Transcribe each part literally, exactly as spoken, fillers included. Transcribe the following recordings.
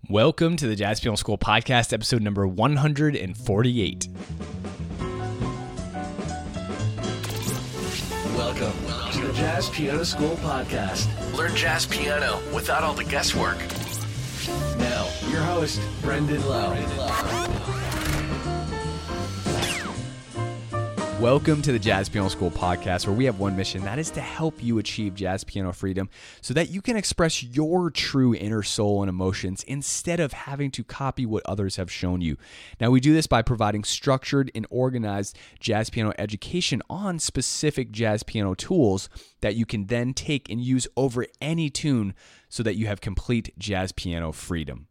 Welcome to the Jazz Piano School Podcast, episode number one hundred forty-eight. Welcome to the Jazz Piano School Podcast. Learn jazz piano without all the guesswork. Now, your host, Brendan Lowe. Welcome to the Jazz Piano School Podcast, where we have one mission, that is to help you achieve jazz piano freedom so that you can express your true inner soul and emotions instead of having to copy what others have shown you. Now, we do this by providing structured and organized jazz piano education on specific jazz piano tools that you can then take and use over any tune so that you have complete jazz piano freedom.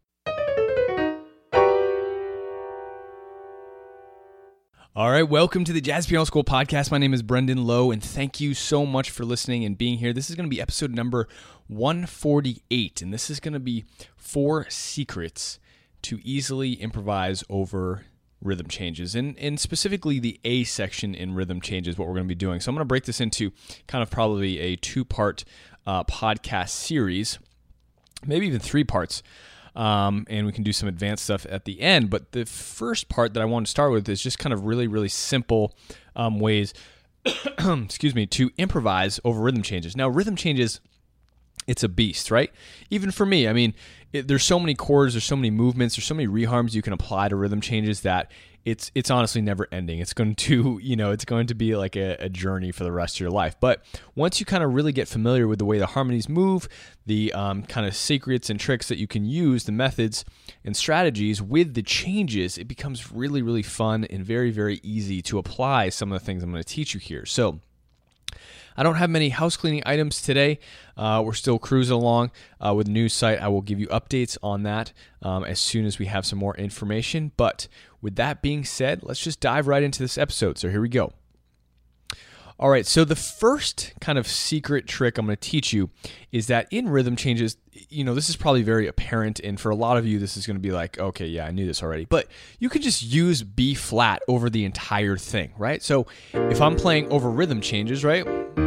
All right, welcome to the Jazz Piano School Podcast. My name is Brendan Lowe, and thank you so much for listening and being here. This is going to be episode number one forty-eight, and this is going to be four secrets to easily improvise over rhythm changes, and, and specifically the A section in rhythm changes, what we're going to be doing. So I'm going to break this into kind of probably a two-part uh, podcast series, maybe even three parts. Um, and we can do some advanced stuff at the end. But the first part that I want to start with is just kind of really, really simple um, ways, excuse me, to improvise over rhythm changes. Now, rhythm changes, it's a beast, right? Even for me, I mean, it, there's so many chords, there's so many movements, there's so many reharms you can apply to rhythm changes that it's it's honestly never ending. It's going to, you know, it's going to be like a, a journey for the rest of your life. But once you kind of really get familiar with the way the harmonies move, the um, kind of secrets and tricks that you can use, the methods and strategies with the changes, it becomes really, really fun and very, very easy to apply some of the things I'm going to teach you here. So I don't have many house cleaning items today. Uh, we're still cruising along uh, with the news site. I will give you updates on that um, as soon as we have some more information. But with that being said, let's just dive right into this episode. So here we go. All right, so the first kind of secret trick I'm going to teach you is that in rhythm changes, you know, this is probably very apparent, and for a lot of you, this is going to be like, okay, yeah, I knew this already, but you could just use B flat over the entire thing, right? So if I'm playing over rhythm changes, right?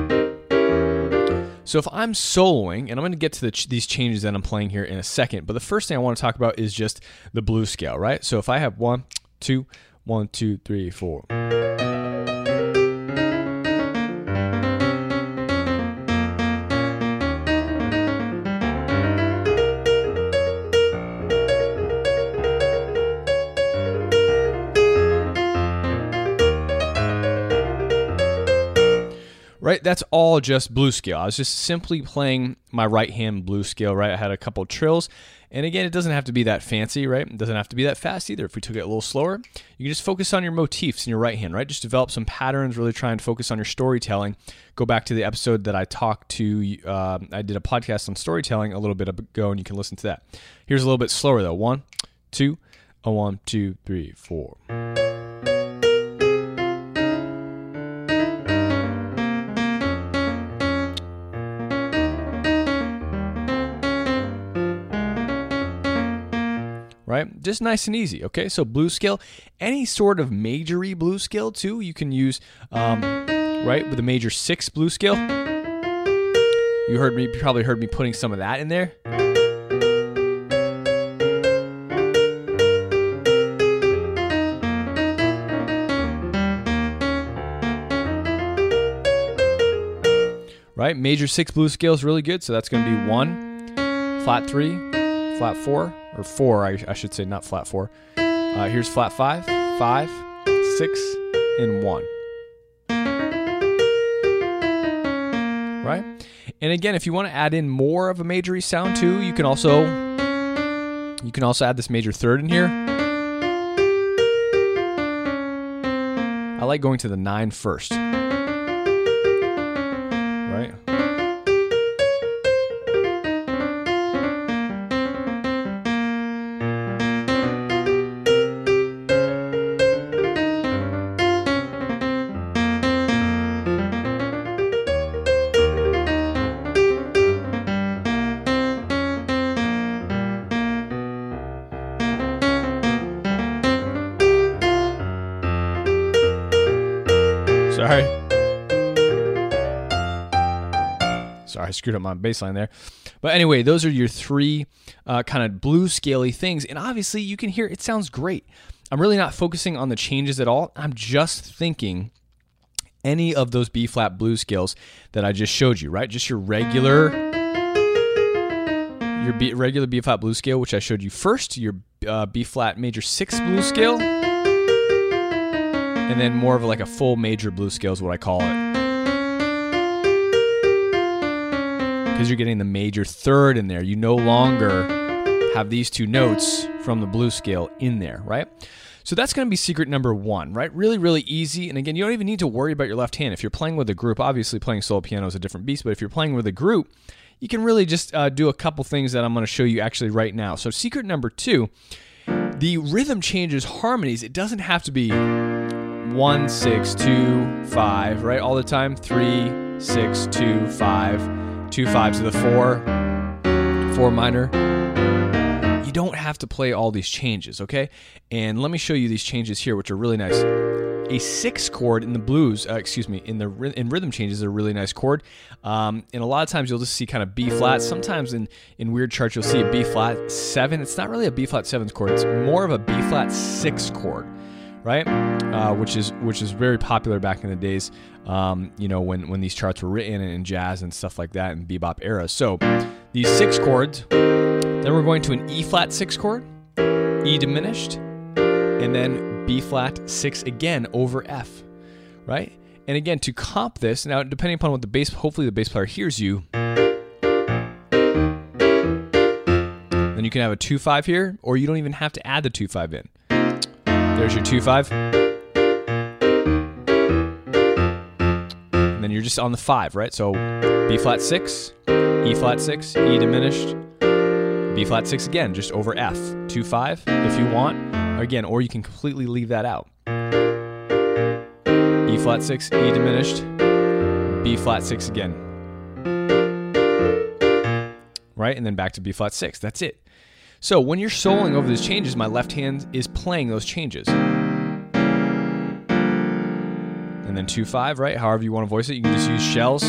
So if I'm soloing, and I'm going to get to the ch- these changes that I'm playing here in a second, but the first thing I want to talk about is just the blues scale, right? So if I have one, two, one, two, three, four. Right, that's all just blues scale. I was just simply playing my right hand blues scale, right? I had a couple of trills, and again, it doesn't have to be that fancy, right? It doesn't have to be that fast either. If we took it a little slower, you can just focus on your motifs in your right hand, right? Just develop some patterns, really try and focus on your storytelling. Go back to the episode that I talked to, uh, I did a podcast on storytelling a little bit ago, and you can listen to that. Here's a little bit slower though. One, two, a one, two, three, four. Right? Just nice and easy, okay? So blues scale, any sort of majory blues scale too, you can use, um, right, with a major six blues scale. You heard me, you probably heard me putting some of that in there. Right? Major six blues scale is really good, so that's going to be one, flat three, flat four, or four, I, I should say, not flat four. Uh, here's flat five, five, six, and one. Right? And again, if you want to add in more of a majory sound too, you can also you can also add this major third in here. I like going to the nine first. Right? Sorry. Sorry, I screwed up my bass line there. But anyway, those are your three uh, kind of blues scaly things. And obviously you can hear it sounds great. I'm really not focusing on the changes at all. I'm just thinking any of those B flat blues scales that I just showed you, right? Just your regular, your B, regular B flat blues scale, which I showed you first, your uh, B flat major six blues scale, and then more of like a full major blues scale is what I call it. Because you're getting the major third in there. You no longer have these two notes from the blues scale in there, right? So that's going to be secret number one, right? Really, really easy. And again, you don't even need to worry about your left hand. If you're playing with a group, obviously playing solo piano is a different beast, but if you're playing with a group, you can really just uh, do a couple things that I'm going to show you actually right now. So secret number two, the rhythm changes harmonies. It doesn't have to be one, six, two, five, right? All the time, three, six, two, five, two fives to the four, four minor. You don't have to play all these changes, okay? And let me show you these changes here, which are really nice. A six chord in the blues, uh, excuse me, in the in rhythm changes is a really nice chord. Um, and a lot of times you'll just see kind of B flat. Sometimes in, in weird charts you'll see a B flat seven. It's not really a B flat seventh chord. It's more of a B flat six chord, right? Uh, which is which is very popular back in the days. Um, you know, when when these charts were written in jazz and stuff like that in bebop era. So these six chords. Then we're going to an E flat six chord, E diminished, and then B flat six again over F, right? And again, to comp this, now depending upon what the bass, hopefully the bass player hears you, then you can have a two five here, or you don't even have to add the two five in. There's your two five. And then you're just on the five, right? So B flat six, E flat six, E diminished, B flat six again, just over F, two five if you want, again, or you can completely leave that out. E flat six, E diminished, B flat six again. Right, and then back to B flat six, that's it. So when you're soloing over these changes, my left hand is playing those changes. And then two five, right, however you want to voice it, you can just use shells.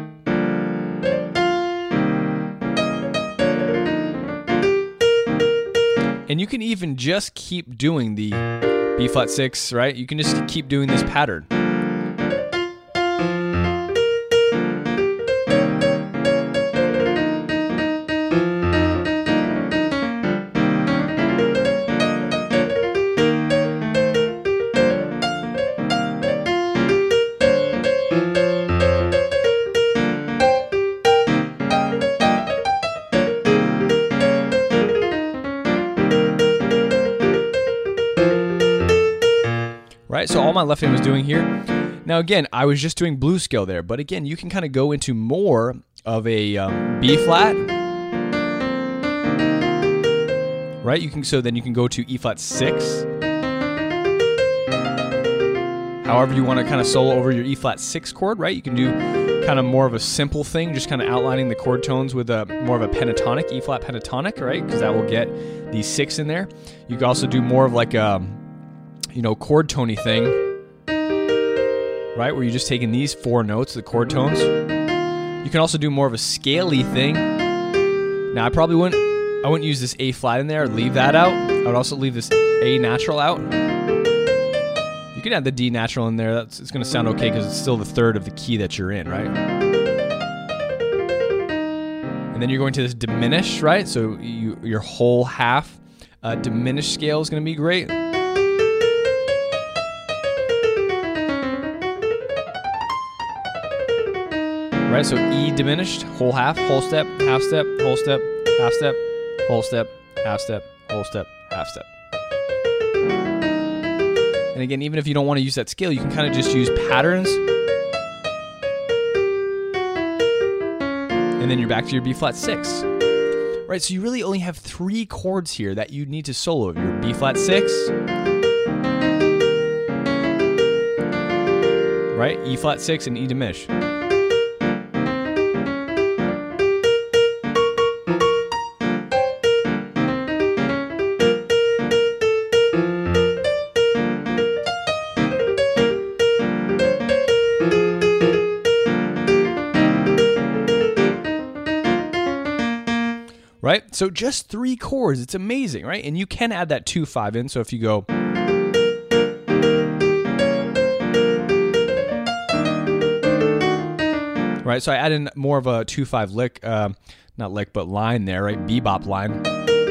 And you can even just keep doing the B flat six, right? You can just keep doing this pattern. Right, so all my left hand was doing here. Now again, I was just doing blues scale there, but again, you can kind of go into more of a um, B flat, right? You can so then you can go to E flat six. However you want to kind of solo over your E flat six chord, right? You can do kind of more of a simple thing, just kind of outlining the chord tones with a more of a pentatonic, E flat pentatonic, right? Because that will get the six in there. You can also do more of like a you know, chord tony thing, right? Where you're just taking these four notes, the chord tones. You can also do more of a scaly thing. Now, I probably wouldn't, I wouldn't use this A flat in there, leave that out. I would also leave this A natural out. You can add the D natural in there. That's, it's going to sound okay because it's still the third of the key that you're in, right? And then you're going to this diminished, right? So you, your whole half uh, diminished scale is going to be great. Right, so E diminished, whole half, whole step, half step, whole step, half step, whole step, half step, whole step, half step. And again, even if you don't want to use that scale, you can kind of just use patterns. And then you're back to your B flat six. Right, so you really only have three chords here that you need to solo. Your B flat six, right, E flat six, and E diminished. So just three chords. It's amazing, right? And you can add that two five in. So if you go, right? So I add in more of a two five lick, uh, not lick, but line there, right? Bebop line.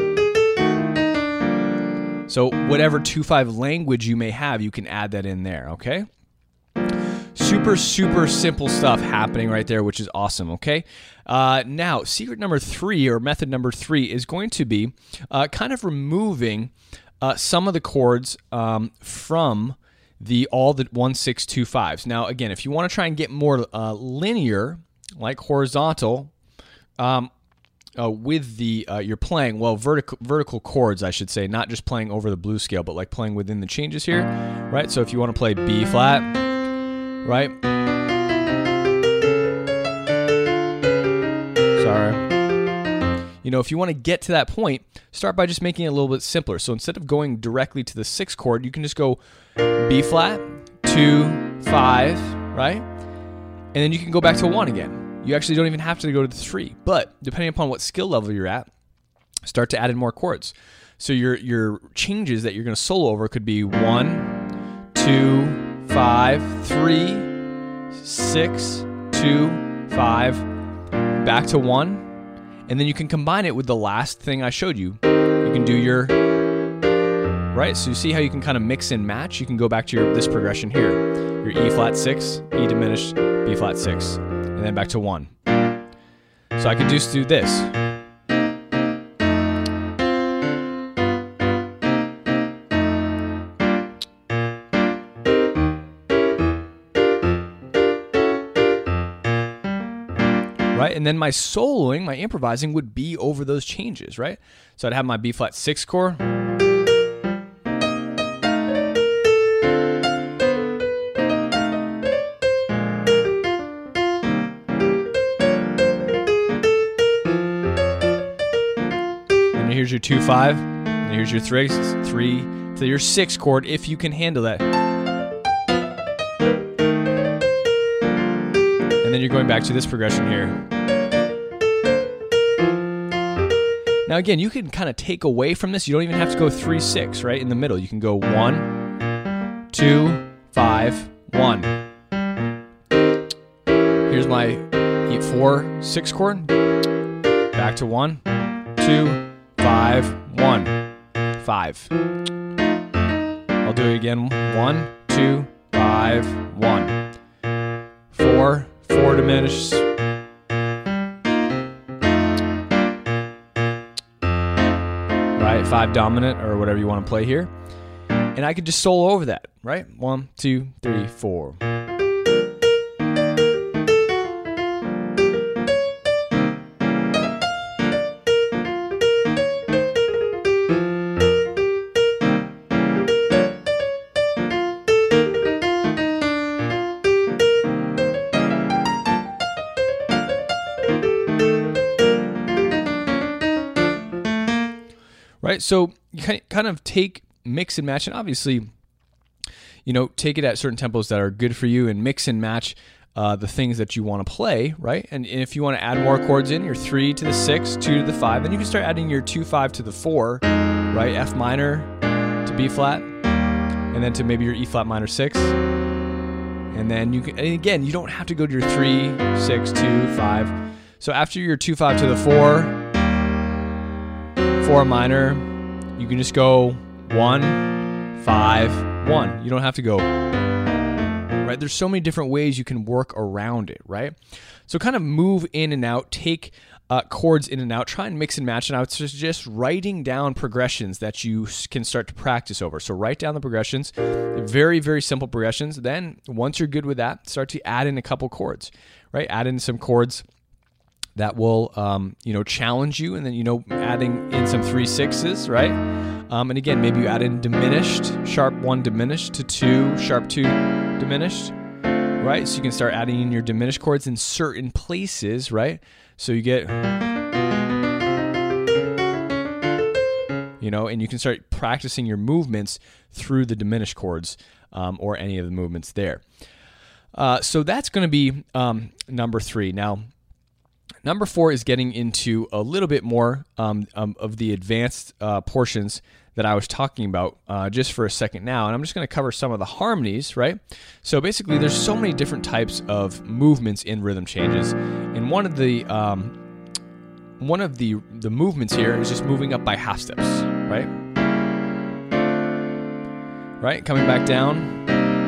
So whatever two five language you may have, you can add that in there, okay? Super, super simple stuff happening right there, which is awesome, okay? Uh, now, secret number three, or method number three, is going to be uh, kind of removing uh, some of the chords um, from the all the one six two fives. Now, again, if you want to try and get more uh, linear, like horizontal, um, uh, with the uh, you're playing, well, vertical vertical chords, I should say, not just playing over the blues scale, but like playing within the changes here, right? So if you want to play B flat, right? Sorry. You know, if you want to get to that point, start by just making it a little bit simpler. So instead of going directly to the sixth chord, you can just go B flat, two, five, right? And then you can go back to one again. You actually don't even have to go to the three. But depending upon what skill level you're at, start to add in more chords. So your your changes that you're going to solo over could be one, two, five, three, six, two, five, back to one, and then you can combine it with the last thing I showed you. You can do your, right? So you see how you can kind of mix and match? You can go back to your this progression here. Your E flat six, E diminished, B flat six, and then back to one. So I could just do this. Right? And then my soloing, my improvising would be over those changes, right? So I'd have my B flat six chord. And here's your two five. And here's your three, three to your six chord if you can handle that. And then you're going back to this progression here. Now again, you can kind of take away from this. You don't even have to go three six, right? In the middle, you can go one, two, five, one. Here's my E four six chord. Back to one, two, five, one, five. I'll do it again. One, two, five, one, four. Four diminished. Right, five dominant or whatever you want to play here. And I could just solo over that, right? One, two, three, four. Right, so you kind of take, mix and match, and obviously, you know, take it at certain tempos that are good for you, and mix and match uh, the things that you want to play, right? And, and if you want to add more chords in, your three to the six, two to the five, then you can start adding your two five to the four, right? F minor to B flat, and then to maybe your E flat minor six, and then you can. And again, you don't have to go to your three, six, two, five. So after your two five to the four. Four minor, you can just go one, five, one. You don't have to go, right? There's so many different ways you can work around it, right? So kind of move in and out, take uh, chords in and out, try and mix and match. And I would suggest writing down progressions that you can start to practice over. So write down the progressions, very, very simple progressions. Then once you're good with that, start to add in a couple chords, right? Add in some chords that will, um, you know, challenge you, and then, you know, adding in some three sixes, right? Um, and again, maybe you add in diminished, sharp one diminished to two, sharp two diminished, right? So you can start adding in your diminished chords in certain places, right? So you get, you know, and you can start practicing your movements through the diminished chords um, or any of the movements there. Uh, so that's going to be um, number three. Now, Number four is getting into a little bit more um, um, of the advanced uh, portions that I was talking about uh, just for a second now. And I'm just going to cover some of the harmonies, right? So basically, there's so many different types of movements in rhythm changes. And one of the um, one of the, the movements here is just moving up by half steps, right? Right? Coming back down.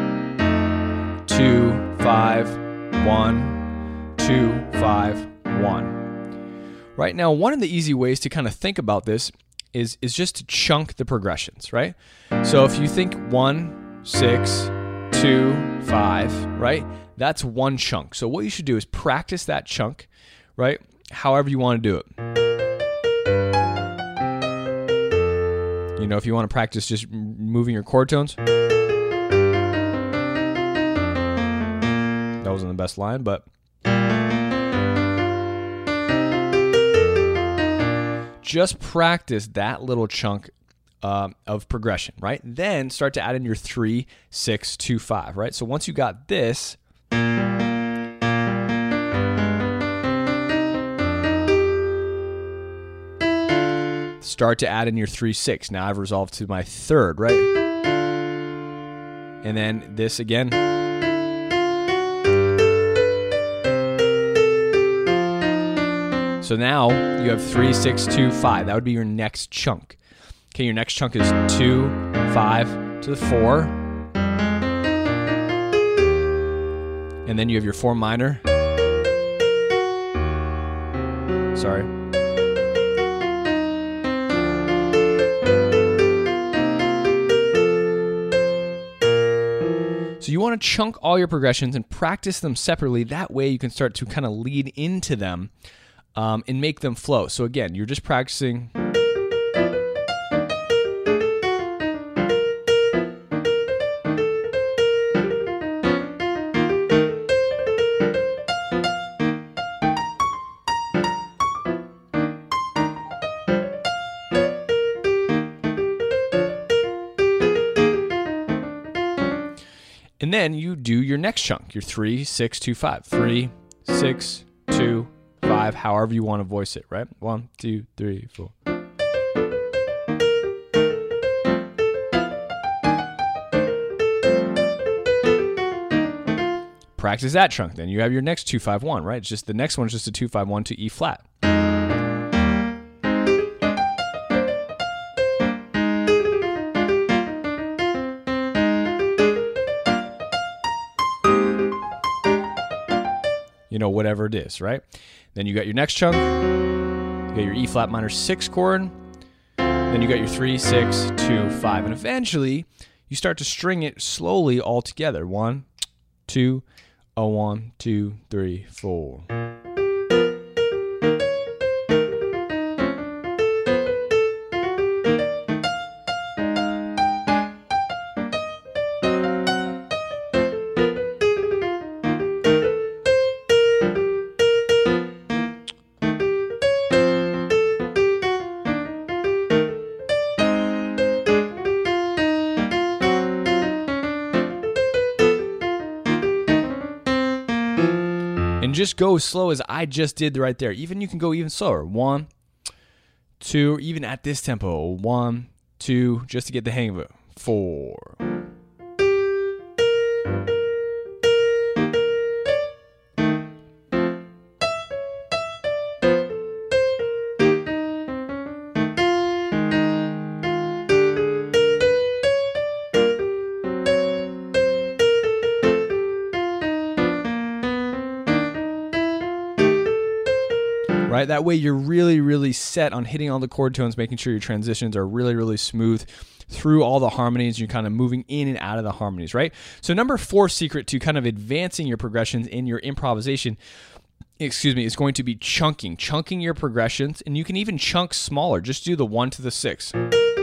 Two, five, one, two, five, one. Right now, one of the easy ways to kind of think about this is, is just to chunk the progressions, right? So if you think one, six, two, five, right? That's one chunk. So what you should do is practice that chunk, right? However you want to do it. You know, if you want to practice just moving your chord tones. That wasn't the best line, but just practice that little chunk um, of progression, right? Then start to add in your three, six, two, five, right? So once you got this, start to add in your three, six. Now I've resolved to my third, right? And then this again. So now you have three, six, two, five. That would be your next chunk. Okay, your next chunk is two, five to the four. And then you have your four minor. Sorry. So you want to chunk all your progressions and practice them separately. That way you can start to kind of lead into them um, and make them flow. So again, you're just practicing. And then you do your next chunk, your three, six, two, five. Three, six, two, five, however you want to voice it, right? One, two, three, four. Practice that chunk. Then you have your next two, five, one, right? It's just the next one is just a two, five, one to E flat. You know, whatever it is, right? Then you got your next chunk. You got your E flat minor six chord. Then you got your three, six, two, five. And eventually, you start to string it slowly all together. One, two, a one, two, three, four. And just go as slow as I just did right there. Even you can go even slower. One, two, even at this tempo. One, two, just to get the hang of it. Four. Right? That way you're really, really set on hitting all the chord tones, making sure your transitions are really, really smooth through all the harmonies. You're kind of moving in and out of the harmonies, right? So number four secret to kind of advancing your progressions in your improvisation, excuse me, is going to be chunking. Chunking your progressions, and you can even chunk smaller. Just do the one to the six.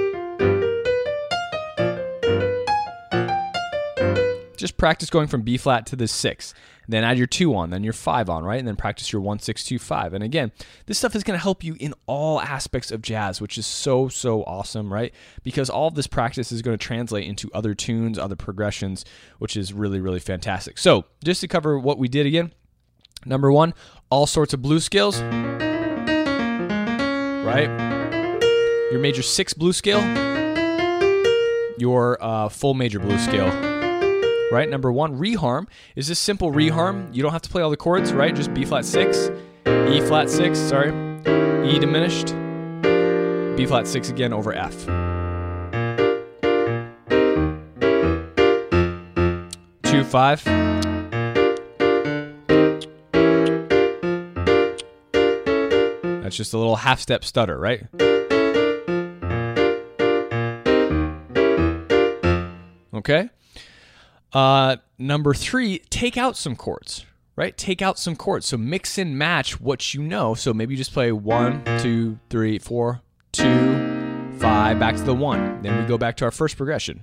Just practice going from B flat to the six. Then add your two on, then your five on, right? And then practice your one, six, two, five. And again, this stuff is going to help you in all aspects of jazz, which is so, so awesome, right? Because all of this practice is going to translate into other tunes, other progressions, which is really, really fantastic. So just to cover what we did again, Number one, all sorts of blues scales, right? Your major six blues scale, your uh, full major blues scale, right? Number one, reharm is this simple reharm. You don't have to play all the chords, right? Just B flat six, E flat six, sorry, E diminished, B flat six again over F. Two, five. That's just a little half-step stutter, right? Okay. Uh, number three, take out some chords, right? Take out some chords. So mix and match what you know. So maybe you just play one, two, three, four, two, five, back to the one. Then we go back to our first progression.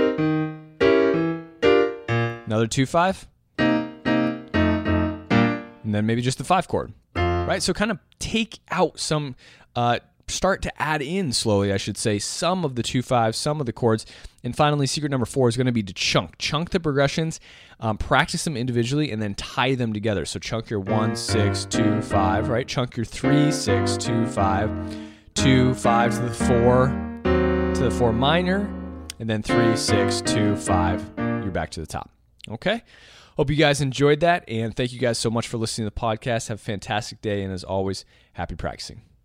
Another two, five. And then maybe just the five chord. Right, so kind of take out some, uh, start to add in slowly, I should say, some of the two fives, some of the chords. And finally, secret number four is going to be to chunk. Chunk the progressions, um, practice them individually, and then tie them together. So chunk your one, six, two, five, right? Chunk your three, six, two, five, two, five to the four, to the four minor, and then three, six, two, five. You're back to the top. Okay? Hope you guys enjoyed that, and thank you guys so much for listening to the podcast. Have a fantastic day, and as always, happy practicing.